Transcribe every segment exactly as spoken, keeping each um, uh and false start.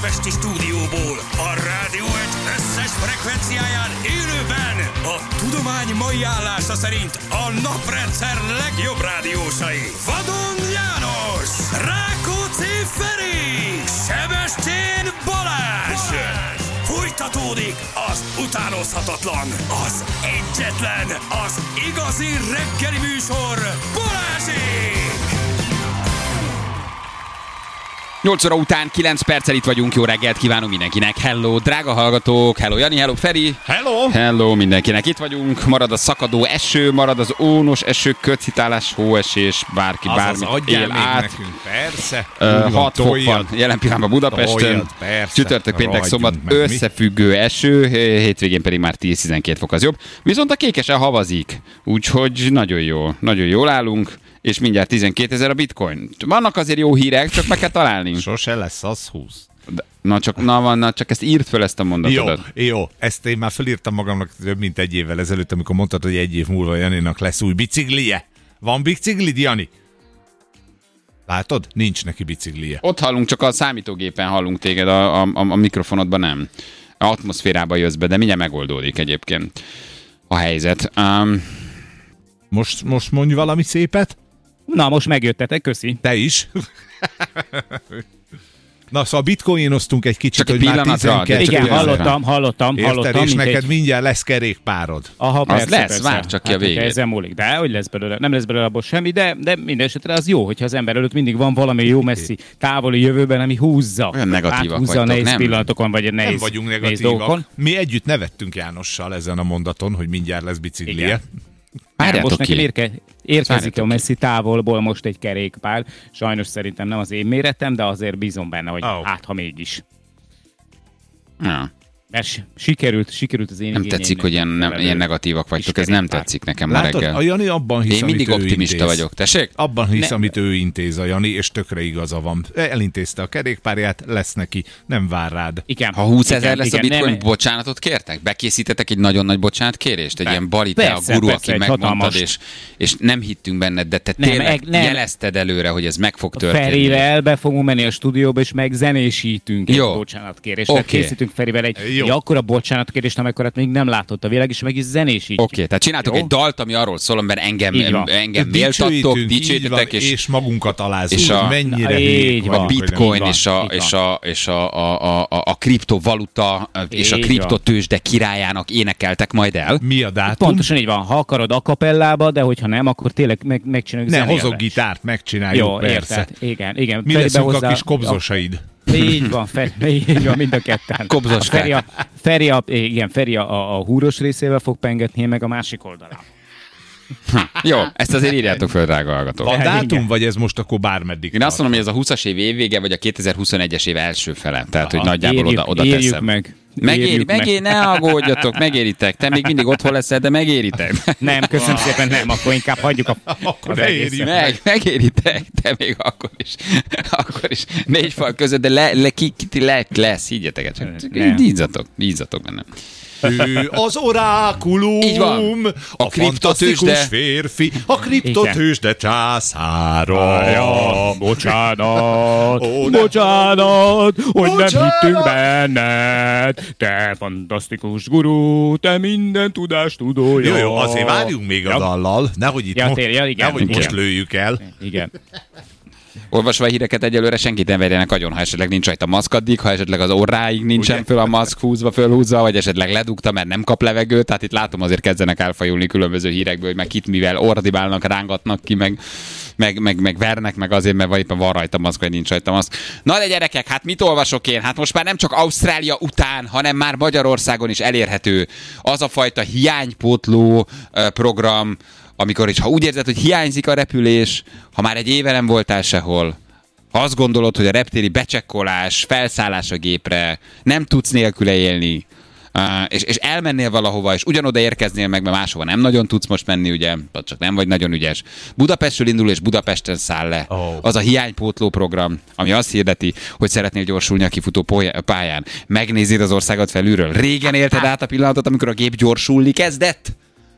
budapesti stúdióból, a Rádió egy összes frekvenciáján élőben a tudomány mai állása szerint a naprendszer legjobb rádiósai. Vadon János, Rákóczi Feri, Sebestyén Balázs. Balázs. Folytatódik az utánozhatatlan, az egyetlen, az igazi reggeli műsor, Balázsék! nyolc óra után kilenc perccel itt vagyunk, jó reggelt kívánunk mindenkinek. Hello, drága hallgatók, hello Jani, hello Feri. Hello. Hello mindenkinek, itt vagyunk, marad a szakadó eső, marad az ónos eső, kötszitálás, hóesés, bárki az bármit az él át. Nekünk, persze. Uh, hat fok van jelen pillanatban Budapesten, csütörtök, péntek, szombat összefüggő eső, hétvégén pedig már tíz-tizenkét fok az jobb. Viszont a kékesen havazik, úgyhogy nagyon jó, nagyon jól állunk. És mindjárt tizenkétezer a bitcoin. Vannak azért jó hírek, csak meg kell találni. Sose lesz az húsz. De, na, csak, na, van, na csak ezt írd föl, ezt a mondatodat. Jó, jó, ezt én már felírtam magamnak több mint egy évvel ezelőtt, amikor mondtad, hogy egy év múlva Janinak lesz új biciklije. Van biciklid, Jani? Látod? Nincs neki biciklije. Ott hallunk, csak a számítógépen hallunk téged, a, a, a mikrofonodban nem. A atmoszférába jössz be, de mindjárt megoldódik egyébként a helyzet. Um, most, most mondj valami szépet? Na, most megjöttetek, köszi. Te is. Na, szóval bitcoinoztunk egy kicsit, csak hogy egy már tizenkettő. Igen, hallottam, hallottam, Érted, hallottam. és neked egy... mindjárt lesz kerékpárod. Aha, persze, az lesz, persze. vár csak ki hát, a végét. Ezen múlik. De hogy lesz belőle? Nem lesz belőle abból semmi, de, de minden esetre az jó, hogyha az ember előtt mindig van valami jó messzi távoli jövőben, ami húzza. Olyan negatívak húzza vagytok, a nehéz nem? pillanatokon, vagy a nehéz, Nem vagyunk nehéz negatívak. dolgokon. Mi együtt nevettünk Jánossal ezen a mondaton, hogy mindjárt lesz biciklije. Igen. Várjátok most ki. nekem érke, érkezik Várjátok a messzi távolból most egy kerékpár. Sajnos szerintem nem az én méretem, de azért bízom benne, hogy oh. hát ha mégis. Ja. Mert sikerült, sikerült az én Nem tetszik, hogy ilyen, nem, ilyen negatívak vagytok, ez nem tetszik nekem ma Látod, reggel. a Jani abban hisz, Én mindig amit optimista ő intéz. vagyok, tessék? Abban hisz, Ne- amit ő intéz a Jani, és tökre igaza van. Elintézte a kerékpárját, lesz neki, nem vár rád. Igen. Ha húszezer lesz igen, a bitcoin, nem- bocsánatot kértek? Bekészítettek egy nagyon nagy bocsánatkérést? Egy Be- ilyen Bali, te a persze, guru, persze, aki egy megmondtad, hatalmas- és, és nem hittünk benned, de te Nem, tényleg eg- nem. jelezted előre, hogy ez meg fog történni. Ferivel be fogunk menni a stúdióba, és meg zenésítünk Jó. egy bocsánatkérést. Oké. Okay. Készítünk Ferivel egy, Jó. egy akkora bocsánatkérést, amekkorat még nem látott a világ, és meg is zenésítjük. Oké, okay, tehát csináltok Jó? egy dalt, ami arról szól, mert engem, Így van. engem méltattok, Dicsőítünk, így dicsőítetek, van, és, és magunkat alázunk, és a- mennyire Na, hülyék így a van. vagyunk, hogy nem- bitcoin Így van, és a, így és van. a, és a, a, a, a kriptovaluta és a Így kriptotőzsde királyának énekeltek majd el. Mi a dátum? Pontosan így van. Ha akarod a kapellába, de hogyha nem, akkor tényleg meg, megcsináljuk Ne, zenével hozok is. gitárt, megcsináljuk, Jó, persze. érted. Igen, igen. Mi Feribe leszünk hozzá- a kis kobzosaid. Így van, Feri, így van, mind a ketten. Kobzoskák. Feri a, Feri a, igen, Feri a, a, a húros részével fog pengetni, én meg a másik oldalán. Jó, ezt azért írjátok föl, drága hallgatók. Van Igen. dátum, vagy ez most akkor bármeddig Én azt tart? mondom, hogy ez a húszas év évvége, vagy a kétezer-huszonegyes év első fele. Tehát, hogy nagyjából Érjük, oda, oda érjük teszem. meg. Megéri, Érjük megéri, ne aggódjatok, megéritek. Te még mindig otthon leszel, de megéritek. Nem, köszönöm szépen, nem, akkor inkább hagyjuk a... Akkor az ne egészet. érjük. Meg, megéritek, te még akkor is. Akkor is. Négy fal között, de le, le, ki, ki, le lesz, higgyetek. Csak, csak Nem. bízzatok, bízzatok benne. Ő az orákulum, Így van. a, A fantasztikus kriptotőzsde. férfi, a kriptotőzsde császára. Ja, bocsánat, Ó, de- bocsánat, hogy Bocsánat. nem hittünk benned. Te fantasztikus gurú, te minden tudást tudó. Jó, jó, azért várjunk még a Ja. dallal, nehogy itt Ja, mo- tényleg, ja, igen, nehogy igen. most lőjük el. Igen. Olvasva a híreket egyelőre senkit nem verjenek agyon, ha esetleg nincs rajta maszk addig, ha esetleg az orráig nincsen Ugye? föl a maszk húzva, fölhúzva, vagy esetleg ledugta, mert nem kap levegőt. Tehát itt látom, azért kezdenek elfajulni különböző hírekből, hogy meg kit mivel ordibálnak, rángatnak ki, meg, meg, meg, meg vernek, meg azért, mert vagy éppen van rajta maszk, vagy nincs rajta maszk. Na de gyerekek, hát mit olvasok én? Hát most már nem csak Ausztrália után, hanem már Magyarországon is elérhető az a fajta hiánypótló ö, program, amikor is, ha úgy érzed, hogy hiányzik a repülés, ha már egy éve nem voltál sehol, ha azt gondolod, hogy a reptéri becsekkolás, felszállás a gépre, nem tudsz nélküle élni, uh, és, és elmennél valahova, és ugyanoda érkeznél meg, mert máshova nem nagyon tudsz most menni, ugye, vagy csak nem vagy nagyon ügyes. Budapestről indul, és Budapesten száll le. Oh. Az a hiánypótló program, ami azt hirdeti, hogy szeretnél gyorsulni a kifutó pályán. Megnézed az országot felülről. Régen élted át a pillanatot, amikor a gép gyorsulni kezdett?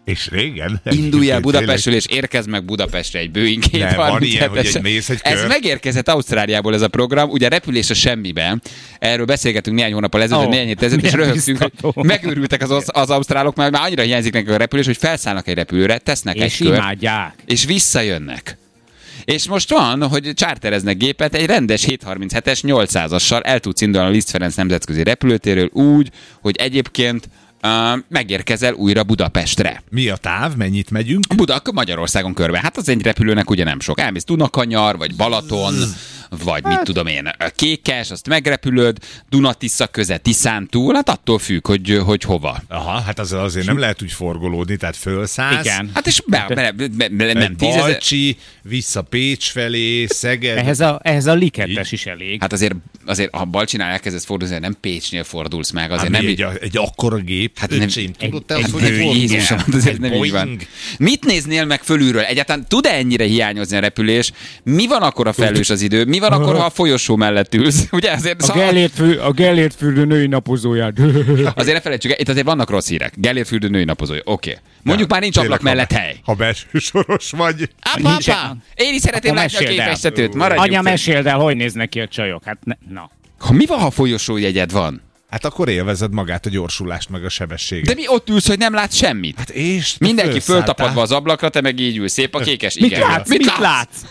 És régen? Indulj el Budapestről, és érkezz meg Budapestre egy Boeing kétszázharminchetesen. Ez megérkezett Ausztráliából ez a program, ugye repülés a semmiben. Erről beszélgetünk néhány hónappal ezelőtt, oh, néhány hét ezelőtt, és röhögtünk, hogy megőrültek az, az ausztrálok, mert már annyira hiányzik nekik a repülés, hogy felszállnak egy repülőre, tesznek és egy kört, imádják. és visszajönnek. És most van, hogy chartereznek gépet, egy rendes hétszázharminchetes nyolcszázassal el tudsz indulni a Liszt Ferenc nemzetközi repülőtérről úgy, hogy egyébként Uh, megérkezel újra Budapestre. Mi a táv? Mennyit megyünk? Budak Magyarországon körbe. Hát az egy repülőnek ugye nem sok. Elmész Dunakanyar, vagy Balaton, vagy mit tudom én, Kékes, azt megrepülöd, Duna-Tisza köze, Tiszántúl, hát attól függ, hogy, hogy hova. Aha, hát az, azért nem lehet úgy forgolódni, tehát fölszállsz. Igen. Hát és be, be, be, be, nem tízezer... Balcsi, vissza Pécs felé, Szeged. Ehhez a, ehhez a liketes is elég. Hát azért, azért ha Balcsinál elkezdesz fordulni, nem Pécsnél fordulsz meg. Azért hát nem egy, egy akkora gép. Hát nem, öcsém, tudod te, egy, hogy egy, egy Jézusom, azért nem így van. Boeing. Mit néznél meg fölülről? Egyáltalán tud-e ennyire hiányozni a repülés? Mi van akkor, a felhős az idő? Mi van akkor, ha a folyosó mellett ülsz? Ugye azért a Gellért fü- a Gellért fürdő női napozóját. Azért ne felejtsük, itt azért vannak rossz hírek. Gellért fürdő női napozója. Oké. Okay. Mondjuk ja, már nincs ablak mellett hely. Ha belső soros vagy. Apa, apa, én is szeretném látni a képestetőt. Anya, meséld el, hogy néznek ki a csajok. Hát ne, na. Ha mi van, ha folyosójegyed van? Hát akkor élvezed magát a gyorsulást, meg a sebességet. De mi ott ülsz, hogy nem látsz semmit? Hát és mindenki föltapadva az ablakra, te meg így ülsz. Szép a kékes. Mit igen. látsz? Mit, mit látsz? látsz?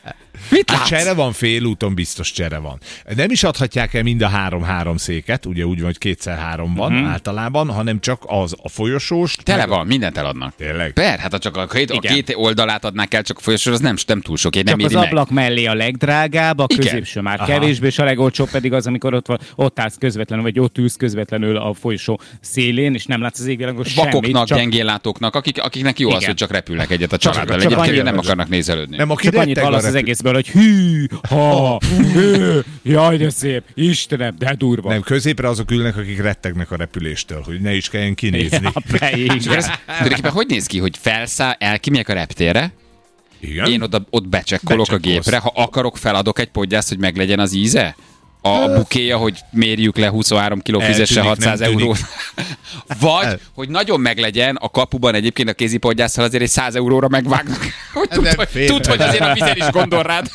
Mit hát látsz? csere van félúton, biztos csere van. Nem is adhatják el mind a három-három széket, ugye úgy van, hogy kétszer három van mm-hmm. általában, hanem csak az a folyosós. Tele van, mindent eladnak. Tényleg? Per, hát ha csak a két, a két oldalát adnák el, csak a folyosós, az nem, nem túl sok. Én nem csak az ablak meg. mellé a legdrágább, a középső már aha. kevésbé, és a legolcsóbb pedig az, amikor ott, van, ott állsz közvetlenül, vagy ott ülsz közvetlenül a folyosó szélén, és nem látsz az égvilágon semmit. Vakoknak, csak... gyengéllátóknak, akik, akiknek jó igen. az, hogy csak repülnek egyet a családdal. Csak, csak egyébként nem akarnak nézelődni. Nem, csak annyit hallasz az egészből, hogy hű, ha, hű, jaj, de szép, Istenem, de durva. Nem, középre azok ülnek, akik rettegnek a repüléstől, hogy ne is kelljen kinézni. Ja, hogy néz ki, hogy felszáll, elkimegyek a reptérre, igen? Én oda, ott becsekkolok a gépre, ha akarok, feladok egy podgyászt, hogy meglegyen az íze? A bukéja, hogy mérjük le huszonhárom kiló, fizesse hatszáz eurót. Vagy, hogy nagyon meglegyen a kapuban egyébként a kézipodgyásszal azért egy száz euróra megvágnak. Hogy tud, hogy, tud, hogy azért a vizen is gondol rád.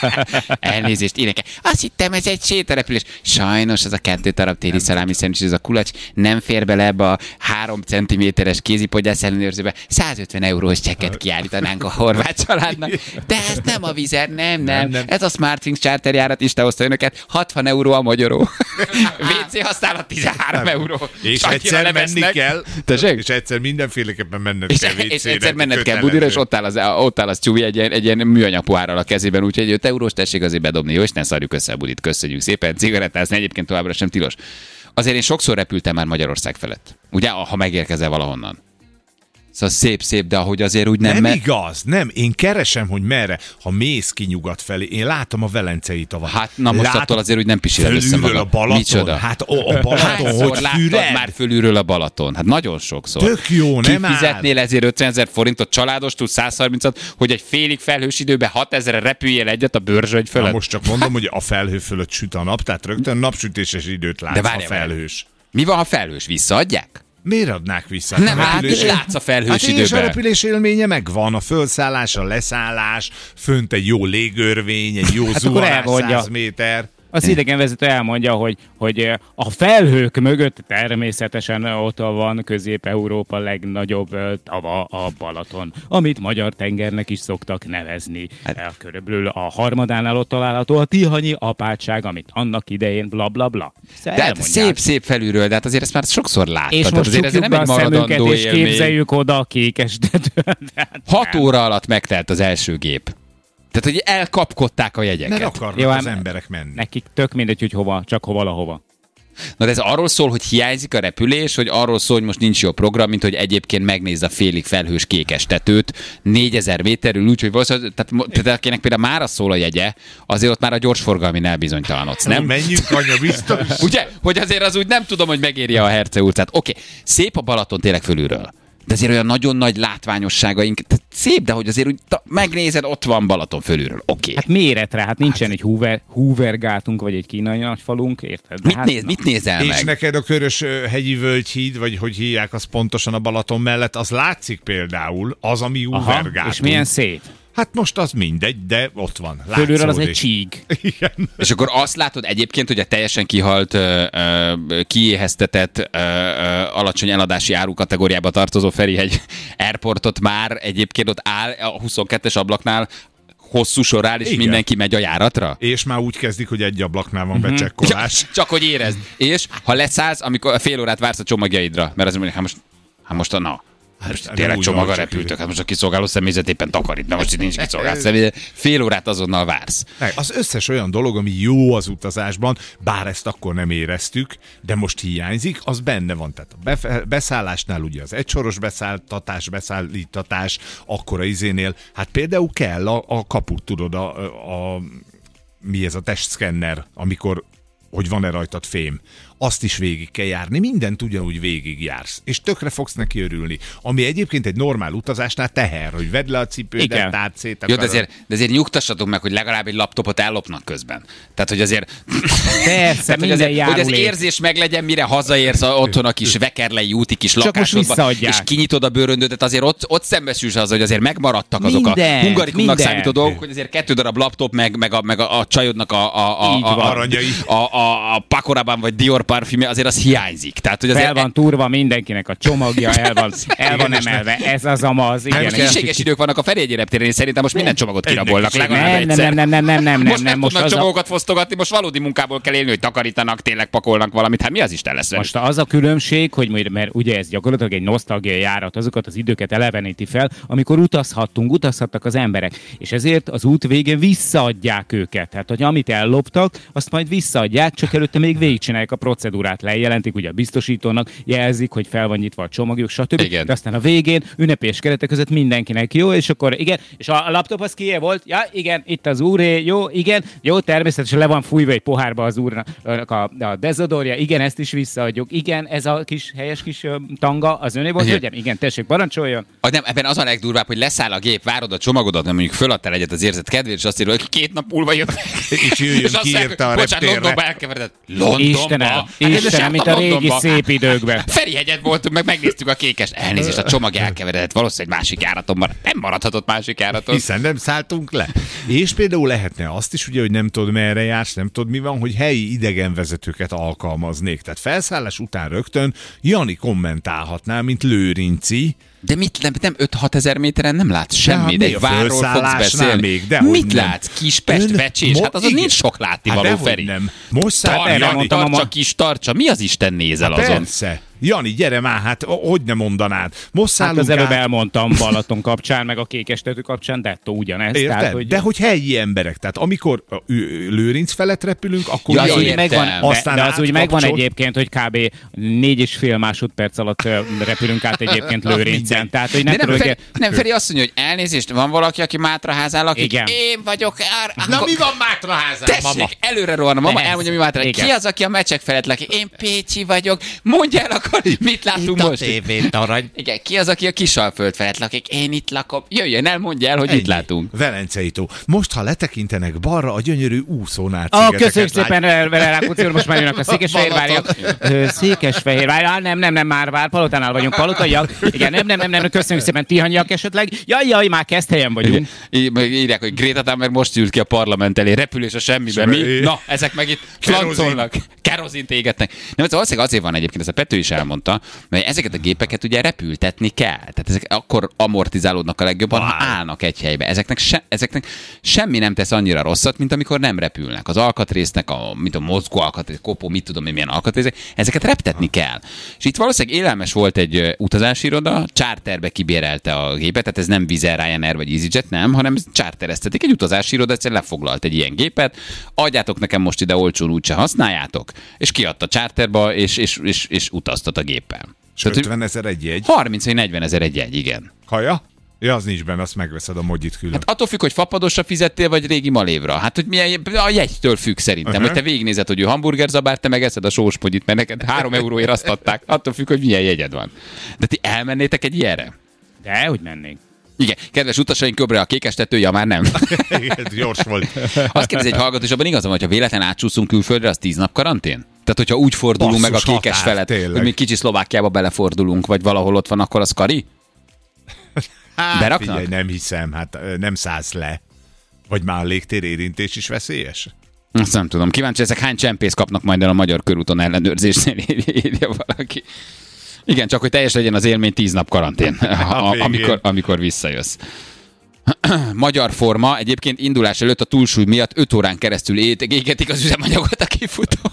Elnézést, éneke. Azt hittem, ez egy sétarepülés. Sajnos ez a kettő darab téli szalámi szendvics, ez a kulacs nem fér bele ebbe a három centiméteres kézipodgyász ellenőrzőbe. százötven eurós csekket kiállítanánk a horvát családnak. De ez nem a vizer, nem, nem. nem, nem. Ez a SmartWings charterjárat is hozta önöket. hatvan euró a magyaró. vé cé használat tizenhárom euró. És egyszer menni kell. Tessék? És egyszer mindenféleképpen menned és kell vé cére. És egyszer menned kell Budira, és ott áll az, ott áll az Csúvi egy ilyen, egy ilyen műanyag pohárral a kezében, úgyhogy öt eurós tessék azért bedobni, jó, és ne szarjuk össze a Budit. Köszönjük szépen. Cigarettázni egyébként továbbra sem tilos. Azért én sokszor repültem már Magyarország felett. Ugye, ha megérkezel valahonnan. Szóval szép-szép, de ahogy azért úgy nem... Nem mer- igaz, nem. Én keresem, hogy merre. Ha mész ki nyugat felé, én látom a Velencei tavat. Hát na most látom, attól azért úgy nem pisiled össze magad. A Balaton? Micsoda? Hát a, a Balaton, hogy füred? Már fölülről a Balaton? Hát nagyon sokszor. Tök jó, nem áll. Kifizetnél ezért ötvenezer forintot családos, túl száz harmincat, hogy egy félig felhős időben hatezerre repüljél egyet a Börzsöny fölött? Na most csak mondom, hogy a felhő fölött süt a nap, tehát rögtön napsütéses időt látsz, de a felhős. Mi van, ha felhős? Visszaadják? Miért adnák vissza? Nem, hát repülés... látsz a felhős hát időben. És a repülés élménye megvan, a fölszállás, a leszállás, fönt egy jó légörvény, egy jó hát zuhanás száz méter. Az idegenvezető elmondja, hogy, hogy a felhők mögött természetesen ott van Közép-Európa legnagyobb tava, a Balaton, amit magyar tengernek is szoktak nevezni. Hát. Körülbelül a harmadánál ott található a Tihanyi apátság, amit annak idején bla bla bla. De hát szép-szép felülről, de hát azért ezt már sokszor láttad. És most azért ez nem egy maradandó és élmény. Képzeljük oda a kékestetőt. Hat óra alatt megtelt az első gép. Tehát, hogy elkapkodták a jegyeket. Mert akarnak jó, az emberek menni. Nekik tök mindegy, hogy hova, csak hova, valahova. Na de ez arról szól, hogy hiányzik a repülés, hogy arról szól, hogy most nincs jó program, mint hogy egyébként megnézd a félig felhős kékes tetőt, négyezer méterül, úgyhogy valószínűleg, tehát, tehát akinek például mára szól a jegye, azért ott már a gyorsforgalminál bizonytalanodsz, nem? Menjünk, anya, biztos. Ugye? Hogy azért az úgy nem tudom, hogy megéri a Herce utcát. Oké, okay. Szép a Balaton tényleg fölülről. De azért olyan nagyon nagy látványosságaink, tehát szép, de hogy azért úgy ta, megnézed, ott van Balaton fölülről, oké. Okay. Hát méretre, hát nincsen hát, egy Hoover, Hoover gátunk, vagy egy kínai nagyfalunk, érted? De Mit, hát, néz, mit nézel És meg? neked a Körös ö, hegyi völgyhíd, vagy hogy hívják az pontosan a Balaton mellett, az látszik például, az, ami aha, Hoover gátunk. és milyen szép. Hát most az mindegy, de ott van. Fölülről az egy Látszódik. csík. Igen. És akkor azt látod egyébként, hogy a teljesen kihalt, ö, ö, kiéheztetett, ö, ö, alacsony eladási áru kategóriába tartozó Ferihegy Airportot már egyébként ott áll a huszonkettes ablaknál, hosszú sor áll, és igen. mindenki megy a járatra? És már úgy kezdik, hogy egy ablaknál van becsekkolás. Csak, csak hogy érezd. És ha leszállsz, amikor fél órát vársz a csomagjaidra, mert az mondja, hát most, hát most a na. Most Hát, tényleg úgy csomag a van, csak repültök, hát most a kiszolgáló személyzet éppen takarít, de most itt nincs kiszolgáló személyzet. Fél órát azonnal vársz. Az összes olyan dolog, ami jó az utazásban, bár ezt akkor nem éreztük, de most hiányzik, az benne van. Tehát a befe- beszállásnál ugye az egysoros beszálltatás, beszállítatás, akkor a izénél, hát például kell a, a kaput, tudod, a, a, a mi ez a testszkenner, amikor hogy van-e rajtad fém. Azt is végig kell járni, mindent ugyanúgy végig jársz, és tökre fogsz neki örülni. Ami egyébként egy normál utazásnál teher, hogy vedd le a cipődet, tárt szét. Jó, de azért, de azért nyugtassatok meg, hogy legalább egy laptopot ellopnak közben. Tehát, hogy azért... Persze, Tehát, hogy, minden azért, hogy az járulék. érzés meglegyen, mire hazaérsz a, otthon a kis Vekerlei úti kis Csak most lakásodba, visszaadják. és kinyitod a bőröndödet, azért ott, ott szembesülsz az, hogy azért megmaradtak azok Minden, a hungarikumnak minden. számító dolgok, hogy azért kettő darab laptop, meg, meg, a, meg a, a csajodnak a, a, a, Így a, van. a, Aranyai. a, a, a Pakorában vagy Dior parfümje, azért az hiányzik. Tehát, hogy azért El van turva mindenkinek a csomagja, el van, el van emelve. Ez az amaz, igen. igen, kicséges idők vannak a Ferihegyi reptéren, és szerintem most minden csomagot kirabolnak. Ennek is Legalább Nem, egyszer. nem, nem, nem, nem, nem, Most nem, nem most tudnak az a, csomagokat fosztogatni, most valódi munkából kell élni, hogy takarítanak, tényleg pakolnak valamit. Hát mi az Isten lesz? most az a különbség, hogy majd- mert ugye ez gyakorlatilag egy nosztalgia járat, azokat az időket eleveníti fel, amikor utazhattunk, utazhattak az emberek, és ezért az út végén visszaadják őket. Tehát, hogy amit elloptak, azt majd visszaadják, csak előtte még végigcsinálják a procedúrát, lejelentik ugye a biztosítónak, jelzik, hogy fel van nyitva a csomagjuk, stb. Igen. De aztán a végén ünnepés keretek között mindenkinek jó, és akkor igen, és a laptop az kié volt? Ja, igen, itt az úré, jó, igen, jó, természetesen le van fújva egy pohárba az úrnak a, a dezodorja, igen, ezt is visszaadjuk, igen, ez a kis helyes kis ö, tanga, az öné volt, Igen. hölgyem? Igen, tessék, parancsoljon. A, nem, ebben az a legdurvább, hogy leszáll a gép, várod a csomagodat, nem mondjuk föladtál egyet az érzet kedvéért, és azt írod, hogy két nap múlva jött. És jöjjön, kiírta a bocsánat, reptérre. Londonba elkeveredett. Londonba? Istenem, Hát ez Istenem, járt mint a régi Londonba. szép időkben. Ferihegyen voltunk, meg megnéztük a kékes. Elnézést, a csomag elkeveredett. Valószínűleg másik járaton marad. Nem maradhatott másik járaton. Hiszen nem szálltunk le. És például lehetne azt is, ugye, hogy nem tudod, merre jársz, nem tudod, mi van, hogy helyi idegenvezetőket alkalmaznék. Tehát felszállás után rögtön Jani kommentálhatná, mint Lőrinci. De mit nem, nem öt-hat ezer méteren nem látsz semmit, mi egy a várról fogsz fölszállásnál beszélni. még? Dehogy Mit nem. látsz? Kispest, Ön- Vecsés? mo- Hát azon igen. nincs sok látnivaló, Hát dehogy Feri. nem. Most szállt Tarja, erre Jani, mondtam, tartsa, a- kis tartsa. Mi az Isten nézel azon? Persze. Jani, gyere már, hát hogy ne mondanád. Most Hát szállunk az előbb át. elmondtam Balaton kapcsán, meg a Kékestető kapcsán, dettó ugyanez. Érted? Tehát, hogy De hogy helyi emberek. Tehát amikor ö, ö, Lőrinc felett repülünk, akkor Ja, az Jani, úgy értem. megvan, de, Aztán de az úgy megvan átkapcsol- egyébként, hogy kb. négy és fél másodperc alatt ö, repülünk át egyébként Lőrincen. Tehát, hogy nem De nem, tudok... Feri, nem, Feri azt mondja, hogy elnézést, van valaki, aki Mátraházán lakik? Igen. Én vagyok. Ár, Na mi van Mátraházán, Tessék, mama? előre rohan a mama, Ez. elmondja, mi Mátraházán. Igen. Ki az, aki a meccsek felett lakik? Én Pécsi vagyok. Mondja el akkor, mit látunk most? tévétarany. Igen, ki az, aki a Kisalföld felett lakik? Én itt lakom. Jöjjön el, mondja el, hogy mit látunk. Velencei tó. Most, ha letekintenek balra, a gyönyörű úszónál Ah, köszönjük szépen, Rákóczi úr, most már jönnek a Székesfehérváriak. Ö, Székesfehérvár, ah, nem, nem, nem, már vár, Palotánál vagyunk, palotaiak. Igen, nem, nem, nem, nem, köszönjük szépen, tihanyiak esetleg. Jaj, jaj, már kezd helyen vagyunk. Í- meg írják, hogy Greta Thunberg most ült ki a parlament elé, repülés a semmiben. Mi? Semmi. Na, ezek meg itt Kerozin. flancolnak. Kerozint égetnek. Nem, ez valószínűleg azért van egyébként, ez a Pető is elmondta, mert ezeket a gépeket ugye repültetni kell. Tehát ezek akkor amortizálódnak a legjobban, ha állnak egy helybe. Ezeknek, se, ezeknek semmi nem tesz annyira rosszat, mint amikor nem repülnek. Az alkatrésznek, a, mint a mozgó alkatrész, kopó, mit tudom én, milyen alkatrészek, ezeket reptetni kell. És itt valószínűleg élelmes volt egy ö, utazási iroda, charterbe kibérelte a gépet, tehát ez nem Wizz Air, Ryanair vagy EasyJet, nem, hanem chartereztetik. Egy utazási iroda egyszerűen lefoglalt egy ilyen gépet, adjátok nekem most ide olcsón, úgyse használjátok, és kiadta charterba, és, és, és, és utaztat a géppel. És ötven ezer egy jegy. harminc vagy negyven ezer egy jegy, igen. Kaja? Ja, az nincs benne, azt megveszed a mogyit külön. Hát attól függ, hogy fapadosra fizettél, vagy régi malévra. Hát, hogy milyen, a jegytől függ szerintem, uh-huh. hogy te végignézed, hogy ő hamburgerzabár, te megeszed a sós mogyit, mert neked három euróért azt adták. Attól függ, hogy milyen jegyed van. De ti elmennétek egy ilyenre? De, hogy mennénk. Igen, kedves utasaink, köbre a kékes tetőja már nem. Igen, gyors volt. Azt kérdezi egy hallgató, és abban igazam, hogy ha véletlen átcsúszunk külföldre, az tíz nap karantén? Tehát, hogyha úgy fordulunk Basszus, meg a kékes határ, felett, tényleg. hogy még kicsi Szlovákiába belefordulunk, vagy valahol ott van, akkor az kari? Hát, Beraknak? figyelj, nem hiszem, hát ö, nem szállsz le. Vagy már a légtér érintés is veszélyes? Azt nem tudom. Kíváncsi ezek hány csempész kapnak majd el a magyar körúton ellenőrzésnél, írja valaki. Igen, csak hogy teljes legyen az élmény, tíz nap karantén, a, amikor, amikor visszajössz. Magyar forma, egyébként indulás előtt a túlsúly miatt öt órán keresztül égetik az üzemanyagot a kifutón.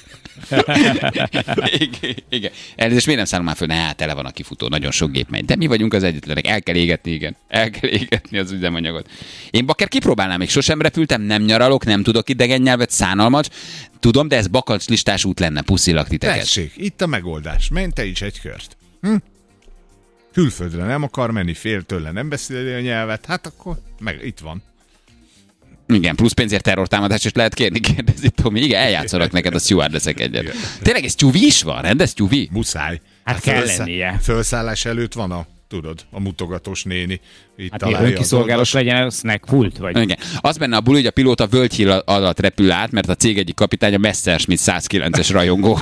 igen, igen. Elnézést, miért nem szállunk már föl? Ne, hát tele van a kifutó, nagyon sok gép megy. De mi vagyunk az egyetlenek, el kell égetni, igen. El kell égetni az üzemanyagot. Én bakker kipróbálnám, még sosem repültem, nem nyaralok, nem tudok idegen nyelvet, szánalmas. Tudom, de ez bakancs listás út lenne, puszilak titeket. Tessék, itt a megoldás. Menj te is egy kört. Hm? Külföldre nem akar menni, fél tőle, nem beszéli a nyelvet, hát akkor meg itt van. Igen, plusz pénzért terrortámadás is lehet kérni, kérdezi Tomi. Igen, eljátszanak neked a stewardessek egyet. Tényleg ez tyúvi is van? Rendes tyúvi? Muszáj. Hát kell fölszá- lennie. Fölszállás előtt van a, tudod, a mutogatós néni. Itt Hát találja ilyen az önkiszolgálos oldas- legyen a snack pult, vagy... Igen. Az benne a buli, hogy a pilóta völgyhír alatt repül át, mert a cég egyik kapitánya Messerschmitt száz kilences rajongó.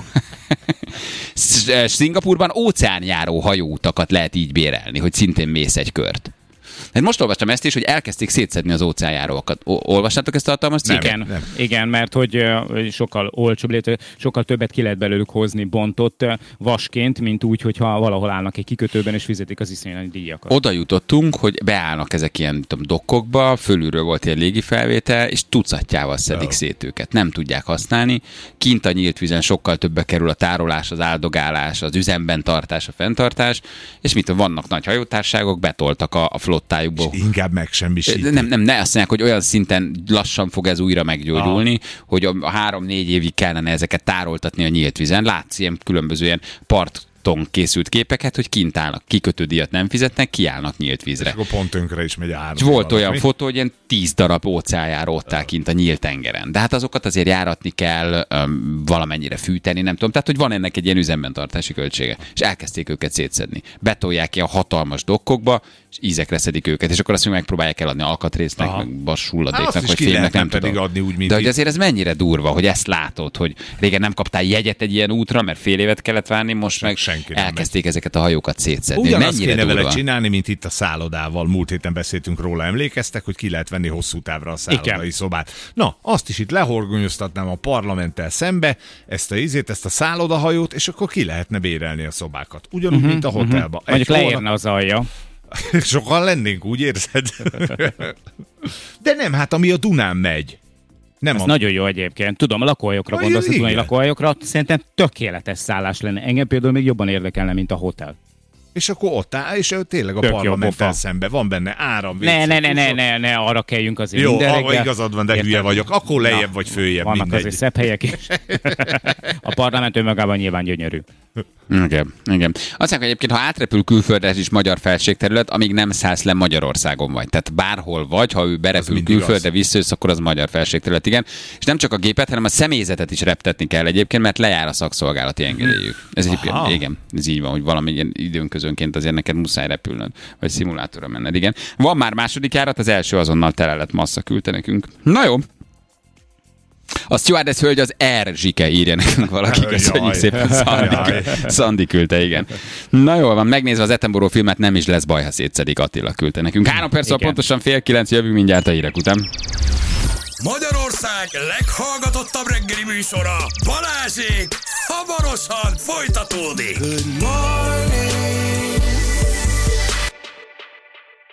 Szingapurban óceánjáró hajóutakat lehet így bérelni, hogy szintén mész egy kört. Hát most olvastam ezt is, hogy elkezdték szétszedni az óceánjárókat. O- olvastátok ezt a hatalmas cikket? Igen, nem. igen, mert hogy ö, sokkal olcsóbb, illetve sokkal többet ki lehet belőlük hozni bontott ö, vasként, mint úgy, hogyha valahol állnak egy kikötőben és fizetik az iszonyú díjakat. Oda jutottunk, hogy beállnak ezek ilyen tudom, dokkokba, fölülről volt ilyen légifelvétel, és tucatjával szedik Oh. szét őket. Nem tudják használni. Kint a nyílt vízen sokkal többe kerül a tárolás, az áldogálás, az üzemben tartás, a fenntartás, és mit vannak nagy hajótárságok, betoltak a, a flottájukból. Inkább megsemmisíti. Nem, nem, ne azt mondják, hogy olyan szinten lassan fog ez újra meggyógyulni, ah. hogy a három-négy évig kellene ezeket tároltatni a nyílt vízen. Látsz ilyen különböző ilyen parton készült képeket, hogy kint állnak, kikötődíjat nem fizetnek, kiállnak nyílt vízre. És akkor pont tönkre is megy áram. És volt olyan fotó, hogy ilyen tíz darab óceánjáró ott áll kint a nyílt tengeren. De hát azokat azért járatni kell, um, valamennyire fűteni, nem tudom. Tehát, hogy van ennek egy ilyen üzemben tartási költsége. És elkezdték őket szétszedni. Betolják ki a hatalmas dokkokba, és ízekre szedik őket, és akkor azt még megpróbálják eladni alkatrésznek, Aha. meg bashulladéknak, Hát azt is vagy ki filmnek, lehetne nem pedig tudom. adni úgy, mint De hogy itt. azért ez mennyire durva, hogy ezt látod, hogy régen nem kaptál jegyet egy ilyen útra, mert fél évet kellett várni, most meg senki nem elkezdték ezeket a hajókat szétszedni. Ugyanazt Mennyire kéne vele durva. csinálni, mint itt a szállodával. Múlt héten beszéltünk róla, emlékeztek, hogy ki lehet venni hosszú távra a szállodai Igen. szobát. Na, azt is itt lehorgonyoztatnám a parlamenttel szembe, ezt a ízét, ezt a szállodahajót, és akkor ki lehetne bérelni a szobákat. Ugyanúgy, uh-huh, mint a hotelba. Uh-huh. Mondjuk leérne az alja. Sokan lennénk, úgy érzed? De nem, hát ami a Dunán megy. Nem Ez a... nagyon jó egyébként. Tudom, a lakóhelyokra Aj, gondolsz, a igen. dunai lakóhelyokra, szerintem tökéletes szállás lenne. Engem például még jobban érdekelne, mint a hotel. És akkor ott áll, és tényleg a Tök jó parlamenttel pofa. szembe. Van benne áram, Ne, vécé, ne, ne, ne, tuszok. ne, ne, arra kelljünk azért Jó, minden ahol reggel. igazad van, de Érted? hülye vagyok. Akkor lejjebb Na, vagy följebb, vannak mindegy. azért szebb helyek is. A parlament önmagában nyilván gyönyörű. Igen, igen. Azt mondják, hogy egyébként, ha átrepül külföldre is magyar felségterület, amíg nem szállsz le Magyarországon vagy. Tehát bárhol vagy, ha ő berepül mindig külföldre, az. visszajössz, akkor az magyar felségterület, igen. És nem csak a gépet, hanem a személyzetet is reptetni kell egyébként, mert lejár a szakszolgálati engedélyük. Ez egyébként, Aha. igen, ez így van, hogy valamilyen időnközönként azért neked muszáj repülnöd, vagy szimulátorra menned, igen. Van már második járat, az első azonnal tele lett, Massza küldte nekünk. Na jó. A stewardess hölgy az Erzsike, írja nekünk valaki. Köszönjük Jaj. szépen, Szandi, Jaj. Szandi küldte, igen. Na jól van, megnézve az Attenborough filmet, nem is lesz baj, ha szétszedik, Attila küldte nekünk. Három perc, Igen. pontosan fél kilenc, jövünk mindjárt a hírek után. Magyarország leghallgatottabb reggeli műsora, Balázsék, hamarosan folytatódik. Good morning.